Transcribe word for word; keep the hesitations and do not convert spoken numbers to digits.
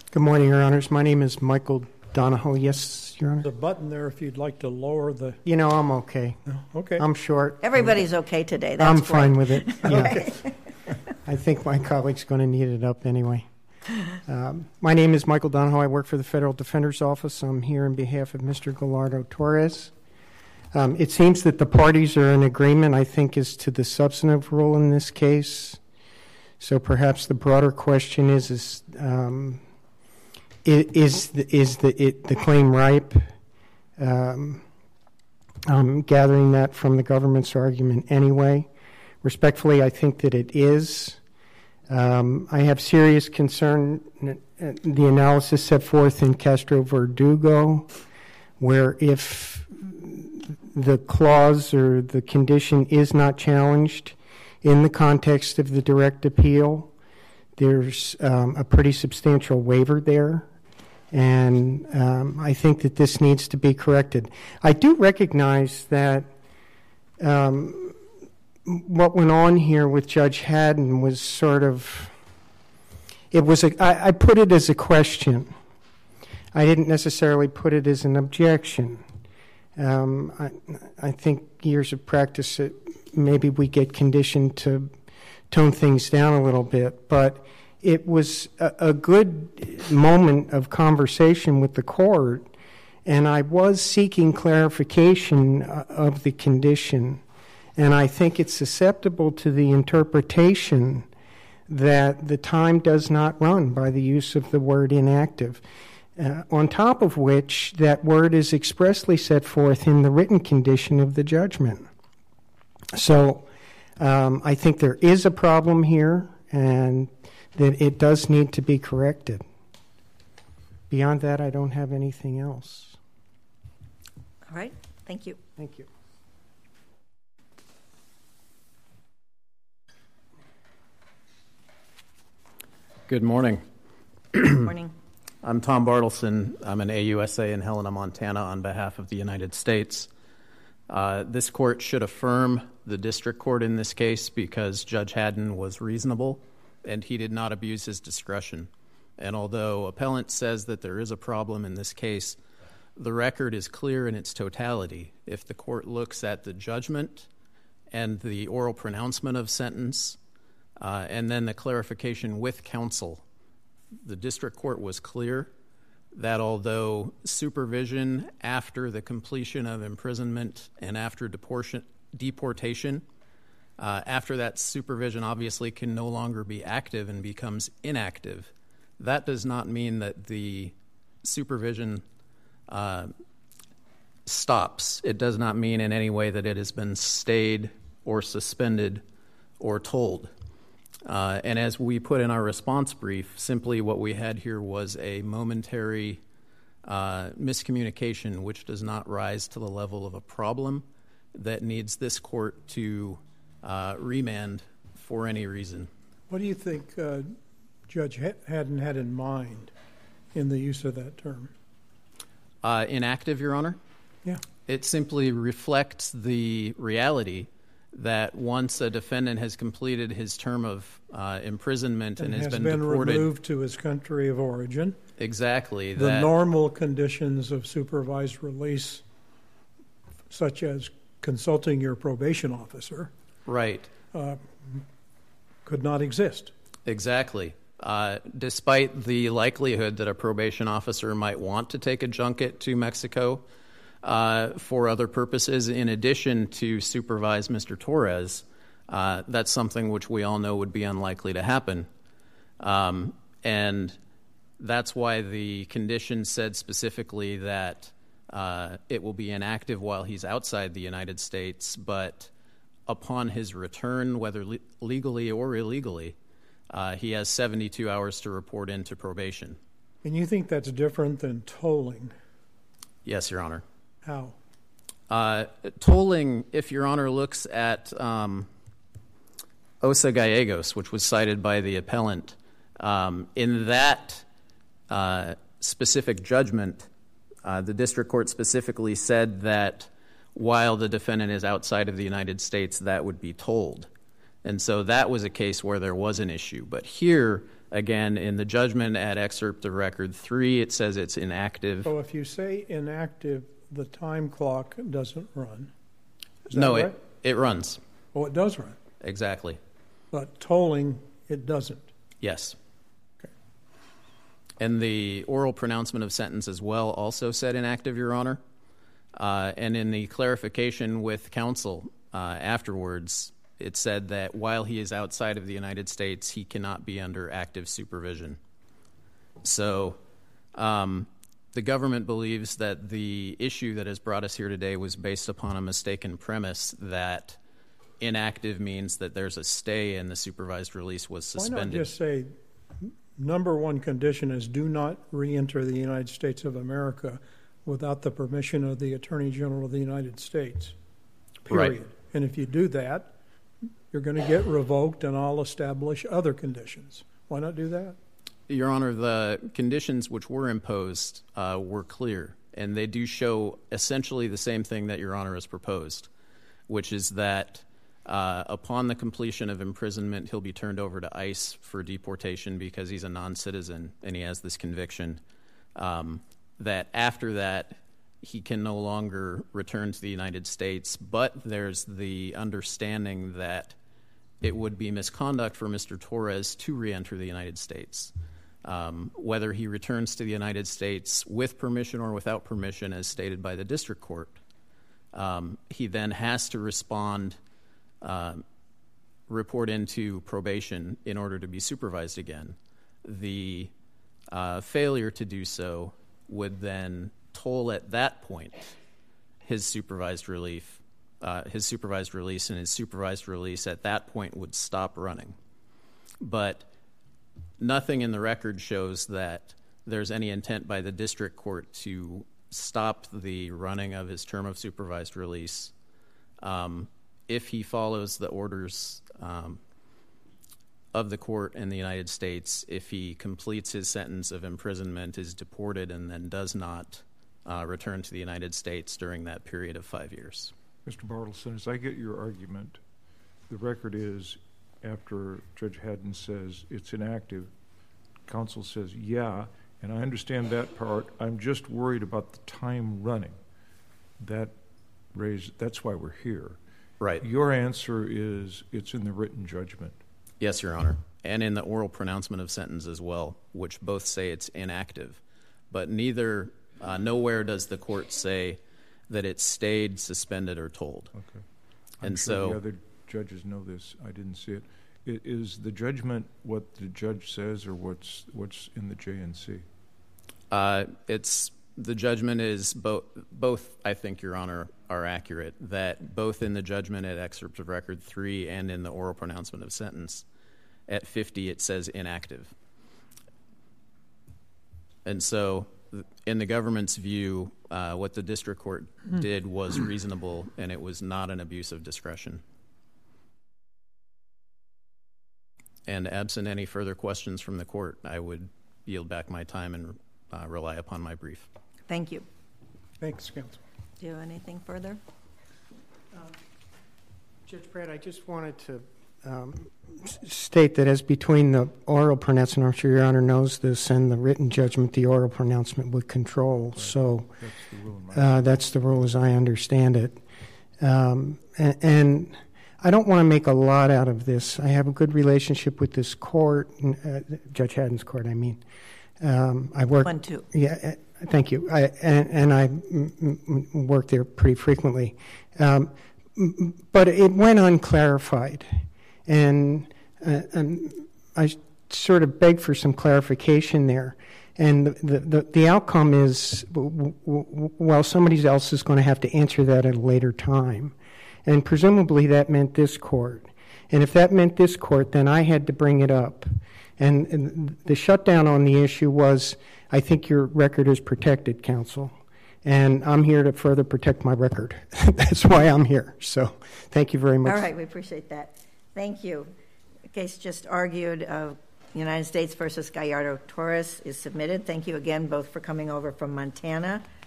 Good morning, Your Honors. My name is Michael Donahoe. Yes, Your Honor. There's a button there if you'd like to lower the... You know, I'm okay. Oh, okay. I'm short. Everybody's okay today. That's I'm great. fine with it. Yeah. Okay. I think my colleague's going to need it up anyway. Um, my name is Michael Donahoe. I work for the Federal Defender's Office. I'm here on behalf of Mister Gallardo Torres. Um, it seems that the parties are in agreement, I think, as to the substantive rule in this case. So perhaps the broader question is, is um, is the, is the, it, the claim ripe? Um, I'm gathering that from the government's argument anyway. Respectfully, I think that it is. Um, I have serious concern, the analysis set forth in Castro Verdugo, where if the clause or the condition is not challenged in the context of the direct appeal, there's um, a pretty substantial waiver there. And um, I think that this needs to be corrected. I do recognize that um, what went on here with Judge Haddon was sort of, it was a, I, I put it as a question. I didn't necessarily put it as an objection. Um, I, I think years of practice, it, maybe we get conditioned to tone things down a little bit, but it was a, a good moment of conversation with the court, and I was seeking clarification of the condition, and I think it's susceptible to the interpretation that the time does not run by the use of the word inactive. Uh, on top of which, that word is expressly set forth in the written condition of the judgment. So um, I think there is a problem here, and that it does need to be corrected. Beyond that, I don't have anything else. All right. Thank you. Thank you. Good morning. Good morning. I'm Tom Bartleson. I'm an A U S A in Helena, Montana on behalf of the United States. Uh, this court should affirm the district court in this case because Judge Haddon was reasonable and he did not abuse his discretion. And although appellant says that there is a problem in this case, the record is clear in its totality. If the court looks at the judgment and the oral pronouncement of sentence uh, and then the clarification with counsel, the district court was clear that although supervision after the completion of imprisonment and after deportation, deportation uh, after that supervision obviously can no longer be active and becomes inactive, that does not mean that the supervision uh, stops. It does not mean in any way that it has been stayed or suspended or told. Uh, and as we put in our response brief, simply what we had here was a momentary uh, miscommunication which does not rise to the level of a problem that needs this court to uh, remand for any reason. What do you think uh, Judge Haddon had in mind in the use of that term? Uh, inactive, Your Honor? Yeah. It simply reflects the reality that once a defendant has completed his term of uh, imprisonment and, and has, has been, been deported, removed to his country of origin, exactly, the that, normal conditions of supervised release, such as consulting your probation officer, right, uh, could not exist. Exactly. Uh, despite the likelihood that a probation officer might want to take a junket to Mexico uh, for other purposes, in addition to supervise Mister Torres, uh, that's something which we all know would be unlikely to happen. Um, and that's why the condition said specifically that uh, it will be inactive while he's outside the United States, but upon his return, whether le- legally or illegally, Uh, he has seventy-two hours to report into probation. And you think that's different than tolling? Yes, Your Honor. How? Uh, tolling, if Your Honor looks at um, Osa Gallegos, which was cited by the appellant, um, in that uh, specific judgment, uh, the district court specifically said that while the defendant is outside of the United States, that would be tolled. And so that was a case where there was an issue. But here, Again, in the judgment at excerpt of record three, it says it's inactive. So if you say inactive, the time clock doesn't run. Is that No, right? it, it runs. Oh, it does run. Exactly. But tolling, it doesn't. Yes. Okay. And the oral pronouncement of sentence as well also said inactive, Your Honor. Uh, and in the clarification with counsel uh, afterwards, it said that while he is outside of the United States, he cannot be under active supervision. So um, the government believes that the issue that has brought us here today was based upon a mistaken premise that inactive means that there's a stay and the supervised release was suspended. Why not just say number one condition is do not re-enter the United States of America without the permission of the Attorney General of the United States, period. Right. And if you do that, you're going to get revoked, and I'll establish other conditions. Why not do that? Your Honor, the conditions which were imposed uh, were clear, and they do show essentially the same thing that Your Honor has proposed, which is that uh, upon the completion of imprisonment, he'll be turned over to ICE for deportation because he's a non-citizen and he has this conviction. Um, that after that, he can no longer return to the United States, but there's the understanding that it would be misconduct for Mister Torres to re-enter the United States. Um, whether he returns to the United States with permission or without permission, as stated by the district court, um, he then has to respond, uh, report into probation in order to be supervised again. The uh, failure to do so would then toll at that point his supervised relief, uh, his supervised release, and his supervised release at that point would stop running. But nothing in the record shows that there's any intent by the district court to stop the running of his term of supervised release um, if he follows the orders um, of the court in the United States. If he completes his sentence of imprisonment, is deported, and then does not uh, return to the United States during that period of five years. Mister Bartleson, as I get your argument, the record is after Judge Haddon says it's inactive, counsel says, yeah, and I understand that part. I'm just worried about the time running. That raised, that's why we're here. Right. Your answer is it's in the written judgment. Yes, Your Honor, and in the oral pronouncement of sentence as well, which both say it's inactive. But neither, uh, nowhere does the court say that it stayed, suspended, or told. Okay. I'm And sure so the other judges know this. I didn't see it. I- Is the judgment what the judge says, or what's what's in the J N C? Uh, it's the judgment is both. Both, I think, Your Honor, are accurate. That both in the judgment at excerpt of record three and in the oral pronouncement of sentence at fifty, it says inactive. And so, in the government's view, uh, what the district court did was reasonable, and it was not an abuse of discretion. And absent any further questions from the court, I would yield back my time and uh, rely upon my brief. Thank you. Thanks, counsel. Do you have anything further? Judge Pratt, I just wanted to um, s- state that as between the oral pronouncement, I'm sure Your Honor knows this, and the written judgment, the oral pronouncement would control. Right. So That's the rule in my uh, that's the rule as I understand it. Um, and, and I don't want to make a lot out of this. I have a good relationship with this court, uh, Judge Haddon's court, I mean. Um, I work. One, two. Yeah, uh, thank you. I, and, and I m- m- work there pretty frequently. Um, m- but it went unclarified. And, uh, and I sort of beg for some clarification there. And the, the, the outcome is, w- w- well, somebody else is going to have to answer that at a later time. And presumably that meant this court. And if that meant this court, then I had to bring it up. And, and the shutdown on the issue was, I think your record is protected, counsel. And I'm here to further protect my record. That's why I'm here. So thank you very much. All right, we appreciate that. Thank you. The case just argued, uh, United States versus Gallardo Torres is submitted. Thank you again both for coming over from Montana.